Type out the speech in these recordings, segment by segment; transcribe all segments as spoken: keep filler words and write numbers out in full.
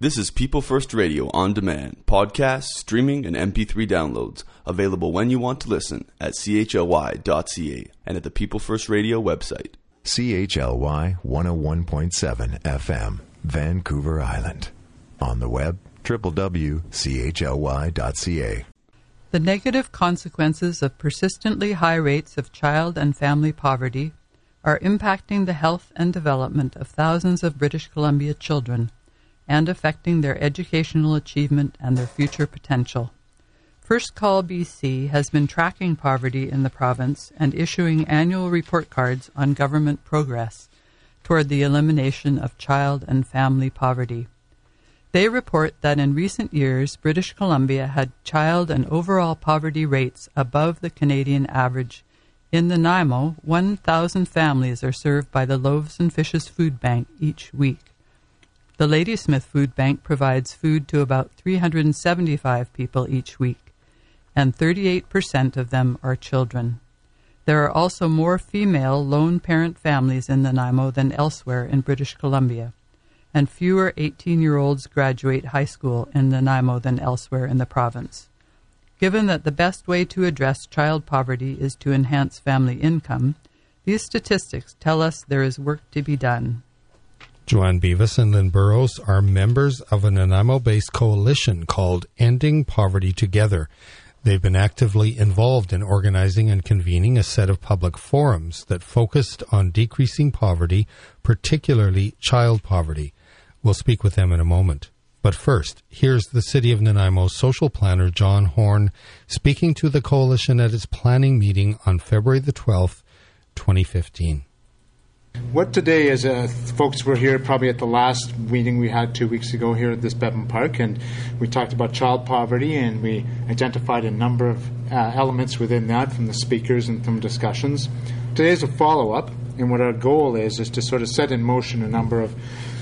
This is People First Radio on demand, podcasts, streaming, and M P three downloads, available when you want to listen at c h l y dot c a and at the People First Radio website. C H L Y one oh one point seven F M, Vancouver Island. On the web, w w w dot c h l y dot c a. The negative consequences of persistently high rates of child and family poverty are impacting the health and development of thousands of British Columbia children and affecting their educational achievement and their future potential. First Call B C has been tracking poverty in the province and issuing annual report cards on government progress toward the elimination of child and family poverty. They report that in recent years, British Columbia had child and overall poverty rates above the Canadian average. In Nanaimo, one thousand families are served by the Loaves and Fishes Food Bank each week. The Ladysmith Food Bank provides food to about three hundred seventy-five people each week, and thirty-eight percent of them are children. There are also more female lone parent families in Nanaimo than elsewhere in British Columbia, and fewer eighteen-year-olds graduate high school in Nanaimo than elsewhere in the province. Given that the best way to address child poverty is to enhance family income, these statistics tell us there is work to be done. Joanne Beavis and Lynn Burrows are members of a Nanaimo-based coalition called Ending Poverty Together. They've been actively involved in organizing and convening a set of public forums that focused on decreasing poverty, particularly child poverty. We'll speak with them in a moment. But first, here's the City of Nanaimo's social planner, John Horn, speaking to the coalition at its planning meeting on February the twelfth, twenty fifteen. What today is, uh, folks were here probably at the last meeting we had two weeks ago here at this Bevan Park, and we talked about child poverty, and we identified a number of uh, elements within that from the speakers and from discussions. Today is a follow-up, and what our goal is is to sort of set in motion a number of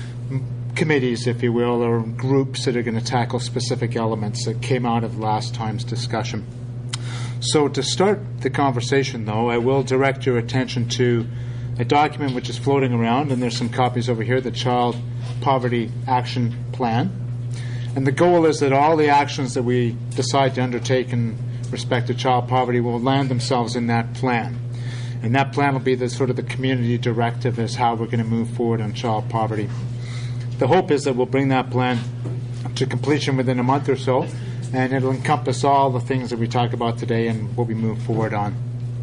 committees, if you will, or groups that are going to tackle specific elements that came out of last time's discussion. So to start the conversation, though, I will direct your attention to a document which is floating around, and there's some copies over here, the Child Poverty Action Plan. And the goal is that all the actions that we decide to undertake in respect to child poverty will land themselves in that plan. And that plan will be the sort of the community directive as how we're going to move forward on child poverty. The hope is that we'll bring that plan to completion within a month or so, and it'll encompass all the things that we talk about today and what we move forward on.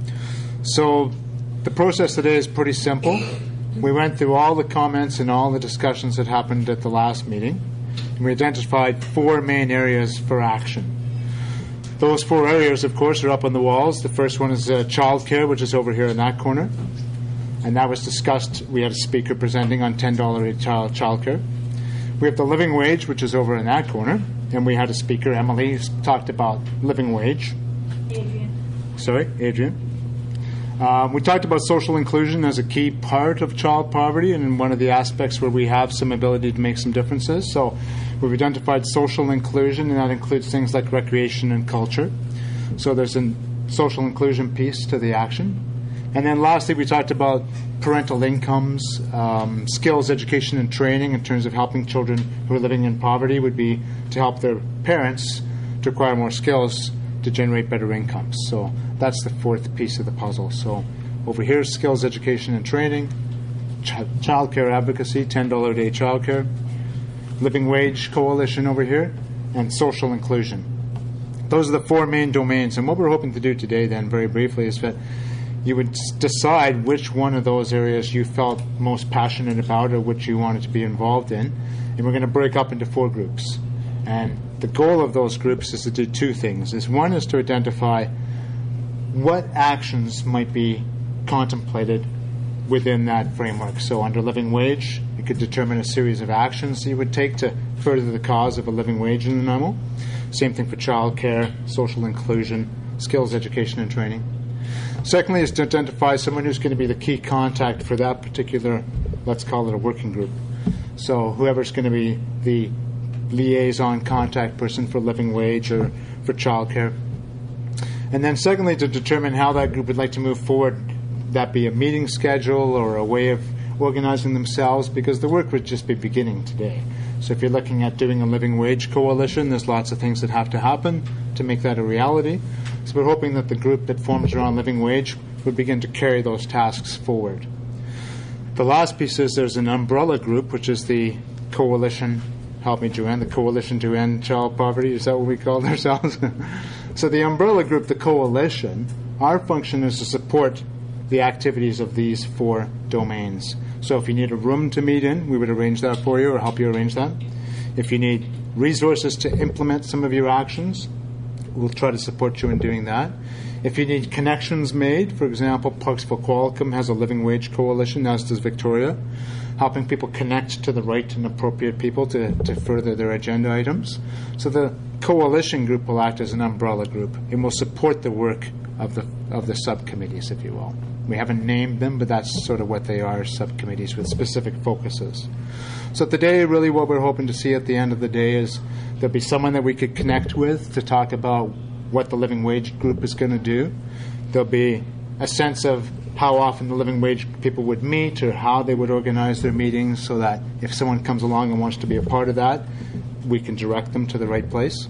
So the process today is pretty simple. We went through all the comments and all the discussions that happened at the last meeting, and we identified four main areas for action. Those four areas, of course, are up on the walls. The first one is uh, childcare, which is over here in that corner, and that was discussed. We had a speaker presenting on ten dollars a child childcare. We have the living wage, which is over in that corner, and we had a speaker, Emily, who talked about living wage. Adrian. Sorry, Adrian. Um, we talked about social inclusion as a key part of child poverty and one of the aspects where we have some ability to make some differences. So we've identified social inclusion, and that includes things like recreation and culture. So there's a social inclusion piece to the action. And then lastly, we talked about parental incomes, um, skills, education, and training in terms of helping children who are living in poverty would be to help their parents to acquire more skills to generate better incomes. So that's the fourth piece of the puzzle. So over here, skills, education, and training, ch- child care advocacy, ten dollars a day child care, living wage coalition over here, and social inclusion. Those are the four main domains. And what we're hoping to do today then, very briefly, is that you would decide which one of those areas you felt most passionate about or which you wanted to be involved in. And we're going to break up into four groups. And the goal of those groups is to do two things. Is one is to identify what actions might be contemplated within that framework. So under living wage, you could determine a series of actions you would take to further the cause of a living wage in Nanaimo. Same thing for childcare, social inclusion, skills, education, and training. Secondly is to identify someone who's going to be the key contact for that particular, let's call it a working group. So whoever's going to be the liaison contact person for living wage or for childcare. And then secondly, to determine how that group would like to move forward, that be a meeting schedule or a way of organizing themselves, because the work would just be beginning today. So if you're looking at doing a living wage coalition, there's lots of things that have to happen to make that a reality. So we're hoping that the group that forms around living wage would begin to carry those tasks forward. The last piece is there's an umbrella group, which is the coalition, help me Joanne, the Coalition to End Child Poverty. Is that what we call ourselves? So the umbrella group, the coalition, our function is to support the activities of these four domains. So if you need a room to meet in, we would arrange that for you or help you arrange that. If you need resources to implement some of your actions, we'll try to support you in doing that. If you need connections made, for example, Parksville Qualicum has a living wage coalition, as does Victoria, helping people connect to the right and appropriate people to, to further their agenda items. So the coalition group will act as an umbrella group and will support the work of the of the subcommittees, if you will. We haven't named them, but that's sort of what they are, subcommittees with specific focuses. So today, really what we're hoping to see at the end of the day is there'll be someone that we could connect with to talk about what the living wage group is going to do. There'll be a sense of how often the living wage people would meet or how they would organize their meetings so that if someone comes along and wants to be a part of that, we can direct them to the right place.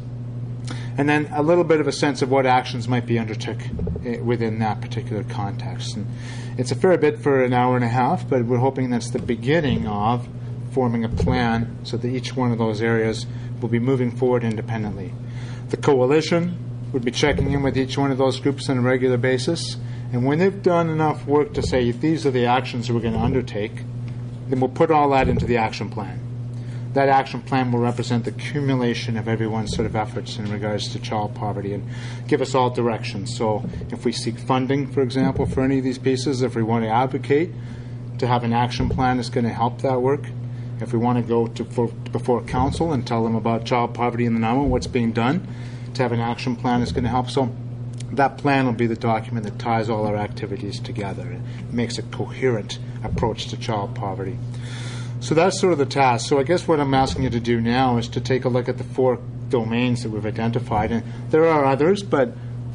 And then a little bit of a sense of what actions might be undertook within that particular context. And it's a fair bit for an hour and a half, but we're hoping that's the beginning of forming a plan so that each one of those areas will be moving forward independently. The coalition would be checking in with each one of those groups on a regular basis, and when they've done enough work to say these are the actions that we're going to undertake, then we'll put all that into the action plan. That action plan will represent the accumulation of everyone's sort of efforts in regards to child poverty and give us all directions. So if we seek funding, for example, for any of these pieces, if we want to advocate to have an action plan that's going to help that work, if we want to go to for, before council and tell them about child poverty in Nanaimo, what's being done, to have an action plan that's going to help. So that plan will be the document that ties all our activities together and makes a coherent approach to child poverty. So that's sort of the task. So I guess what I'm asking you to do now is to take a look at the four domains that we've identified. And there are others, but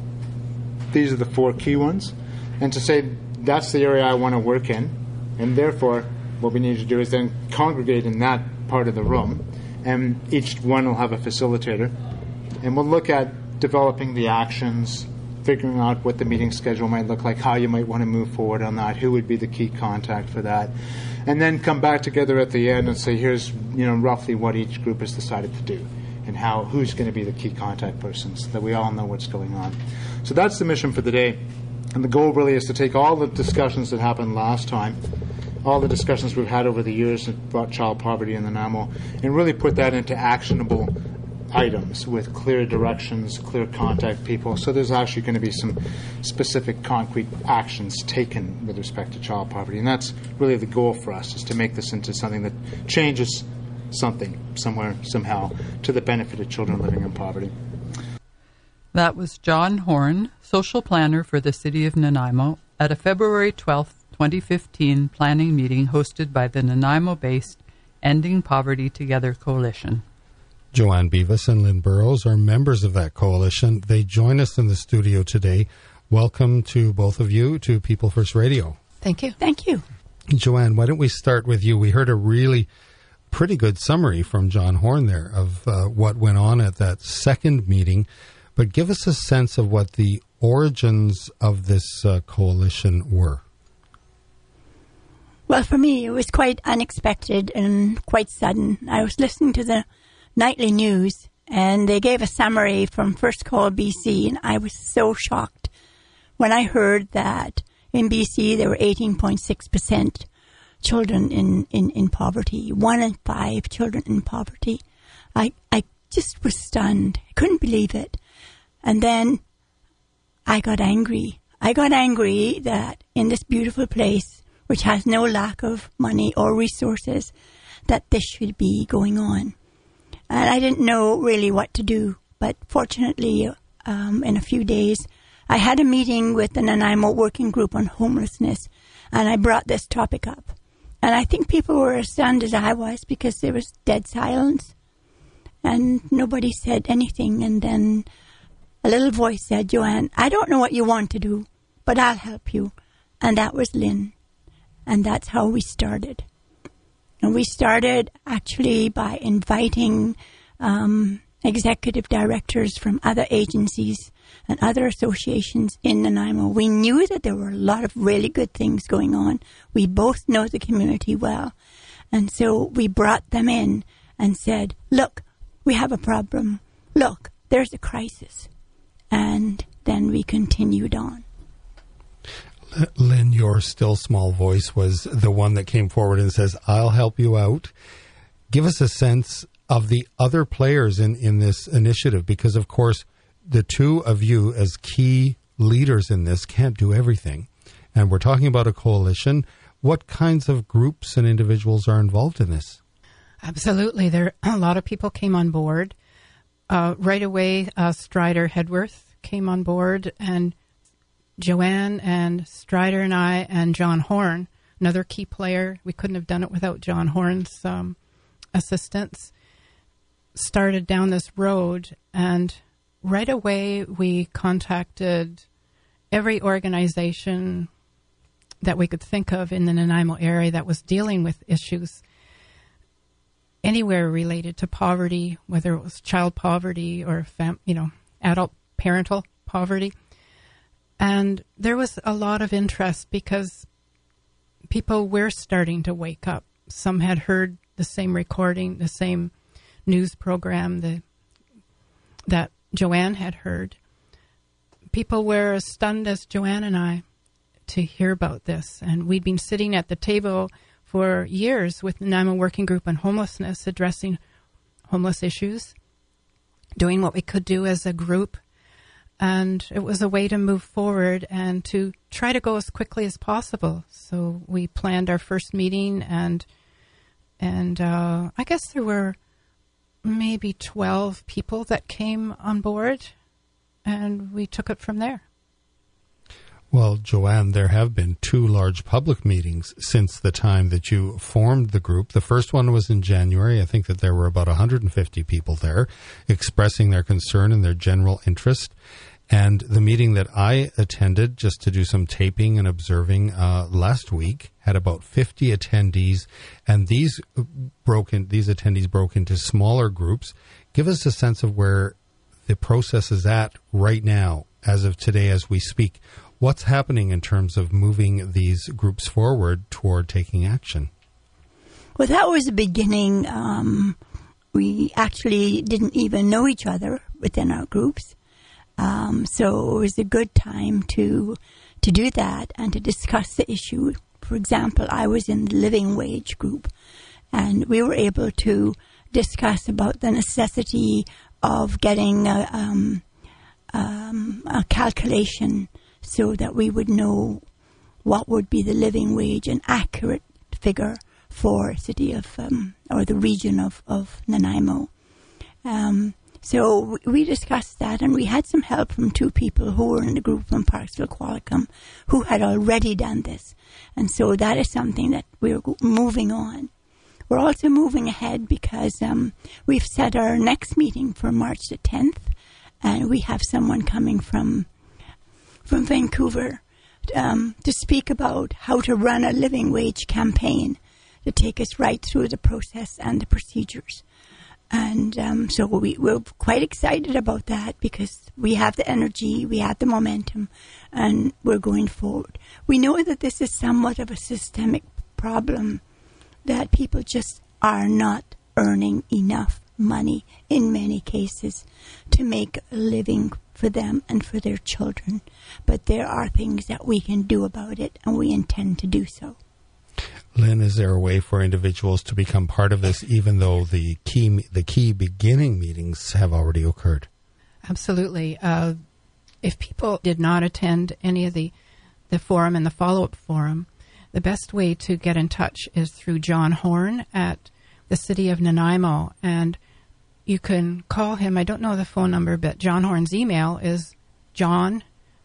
these are the four key ones. And to say that's the area I want to work in, and therefore what we need to do is then congregate in that part of the room, and each one will have a facilitator. And we'll look at developing the actions, figuring out what the meeting schedule might look like, how you might want to move forward on that, who would be the key contact for that, and then come back together at the end and say, here's you know roughly what each group has decided to do and how who's going to be the key contact persons, so that we all know what's going on. So that's the mission for the day. And the goal really is to take all the discussions that happened last time, all the discussions we've had over the years about child poverty in the Nanaimo, and really put that into actionable items with clear directions, clear contact people. So there's actually going to be some specific concrete actions taken with respect to child poverty. And that's really the goal for us, is to make this into something that changes something somewhere, somehow, to the benefit of children living in poverty. That was John Horn, social planner for the City of Nanaimo, at a February twelfth, twenty fifteen planning meeting hosted by the Nanaimo-based Ending Poverty Together Coalition. Joanne Beavis and Lynn Burrows are members of that coalition. They join us in the studio today. Welcome to both of you to People First Radio. Thank you. Thank you. Joanne, why don't we start with you? We heard a really pretty good summary from John Horn there of uh, what went on at that second meeting, but give us a sense of what the origins of this uh, coalition were. Well, for me, it was quite unexpected and quite sudden. I was listening to the nightly news, and they gave a summary from First Call B C, and I was so shocked when I heard that in B C there were eighteen point six percent children in, in, in poverty, one in five children in poverty. I, I just was stunned. I couldn't believe it. And then I got angry. I got angry that in this beautiful place, which has no lack of money or resources, that this should be going on. And I didn't know really what to do. But fortunately, um, in a few days, I had a meeting with the Nanaimo Working Group on Homelessness, and I brought this topic up. And I think people were as stunned as I was, because there was dead silence. And nobody said anything. And then a little voice said, Joanne, I don't know what you want to do, but I'll help you. And that was Lynn. And that's how we started. And we started actually by inviting um, executive directors from other agencies and other associations in Nanaimo. We knew that there were a lot of really good things going on. We both know the community well. And so we brought them in and said, look, we have a problem. Look, there's a crisis. And then we continued on. Lynn, your still small voice was the one that came forward and says, I'll help you out. Give us a sense of the other players in, in this initiative, because, of course, the two of you as key leaders in this can't do everything. And we're talking about a coalition. What kinds of groups and individuals are involved in this? Absolutely. There a lot of people came on board. Uh, right away, uh, Strider Hedworth came on board, and Joanne and Strider and I and John Horn, another key player. We couldn't have done it without John Horn's um, assistance. Started down this road, and right away we contacted every organization that we could think of in the Nanaimo area that was dealing with issues anywhere related to poverty, whether it was child poverty or fam- you know, adult parental poverty. And there was a lot of interest because people were starting to wake up. Some had heard the same recording, the same news program the, that Joanne had heard. People were as stunned as Joanne and I to hear about this. And we'd been sitting at the table for years with the Nanaimo Working Group on Homelessness, addressing homeless issues, doing what we could do as a group. And it was a way to move forward and to try to go as quickly as possible. So we planned our first meeting, and and uh, I guess there were maybe twelve people that came on board, and we took it from there. Well, Joanne, there have been two large public meetings since the time that you formed the group. The first one was in January. I think that there were about one hundred fifty people there expressing their concern and their general interest. And the meeting that I attended, just to do some taping and observing uh, last week, had about fifty attendees. And these broke in, these attendees broke into smaller groups. Give us a sense of where the process is at right now, as of today, as we speak. What's happening in terms of moving these groups forward toward taking action? Well, that was the beginning. Um, we actually didn't even know each other within our groups. Um, so it was a good time to to do that and to discuss the issue. For example, I was in the living wage group, and we were able to discuss about the necessity of getting a, um, um, a calculation so that we would know what would be the living wage, an accurate figure for city of um, or the region of, of Nanaimo. Um, so we discussed that, and we had some help from two people who were in the group from Parksville Qualicum who had already done this. And so that is something that we're moving on. We're also moving ahead because um, we've set our next meeting for March the tenth, and we have someone coming from from Vancouver um, to speak about how to run a living wage campaign to take us right through the process and the procedures. And um, so we, we're quite excited about that because we have the energy, we have the momentum, and we're going forward. We know that this is somewhat of a systemic problem, that people just are not earning enough money in many cases to make a living for them and for their children. But there are things that we can do about it, and we intend to do so. Lynn, is there a way for individuals to become part of this, even though the key the key beginning meetings have already occurred? Absolutely. Uh, if people did not attend any of the, the forum and the follow-up forum, the best way to get in touch is through John Horn at the City of Nanaimo, and you can call him. I don't know the phone number, but John Horn's email is john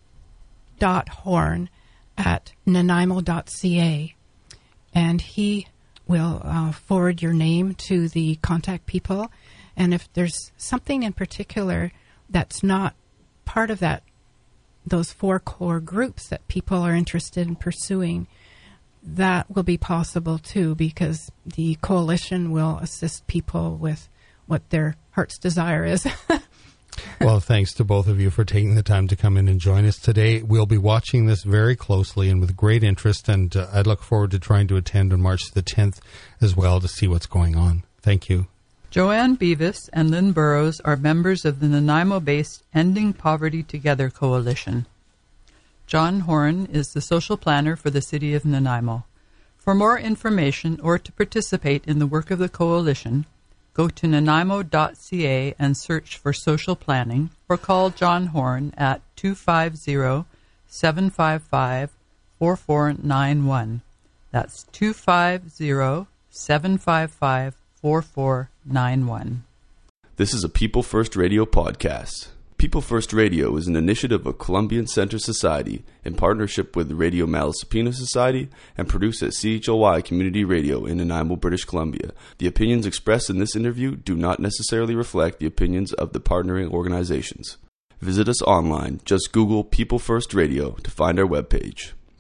dot horn at nanaimo dot c a. And he will uh, forward your name to the contact people. And if there's something in particular that's not part of that, those four core groups that people are interested in pursuing, that will be possible too, because the coalition will assist people with what their heart's desire is. Well, thanks to both of you for taking the time to come in and join us today. We'll be watching this very closely and with great interest, and uh, I look forward to trying to attend on March the tenth as well to see what's going on. Thank you. Joanne Beavis and Lynn Burrows are members of the Nanaimo-based Ending Poverty Together Coalition. John Horn is the social planner for the City of Nanaimo. For more information or to participate in the work of the coalition, go to nanaimo dot c a and search for social planning, or call John Horn at two five zero, seven five five, four four nine one. That's two five zero, seven five five, four four nine one. This is a People First Radio podcast. People First Radio is an initiative of Columbian Center Society in partnership with the Radio Malaspina Society and produced at C H L Y Community Radio in Nanaimo, British Columbia. The opinions expressed in this interview do not necessarily reflect the opinions of the partnering organizations. Visit us online. Just Google People First Radio to find our webpage.